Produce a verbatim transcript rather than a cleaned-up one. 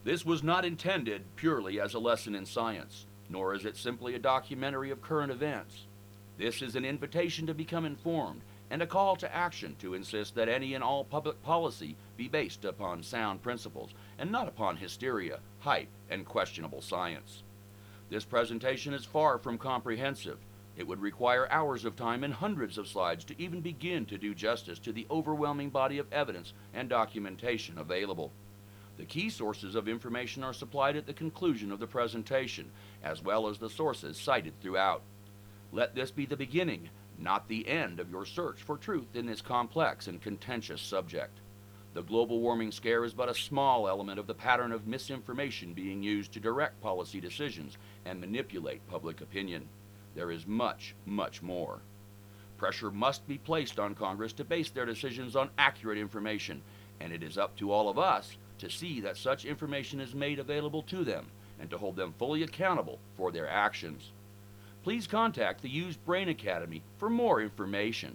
This was not intended purely as a lesson in science, nor is it simply a documentary of current events. This is an invitation to become informed and a call to action to insist that any and all public policy be based upon sound principles and not upon hysteria, hype, and questionable science. This presentation is far from comprehensive. It would require hours of time and hundreds of slides to even begin to do justice to the overwhelming body of evidence and documentation available. The key sources of information are supplied at the conclusion of the presentation, as well as the sources cited throughout. Let this be the beginning, not the end, of your search for truth in this complex and contentious subject. The global warming scare is but a small element of the pattern of misinformation being used to direct policy decisions and manipulate public opinion. There is much, much more. Pressure must be placed on Congress to base their decisions on accurate information, and it is up to all of us to see that such information is made available to them and to hold them fully accountable for their actions. Please contact the Used Brain Academy for more information.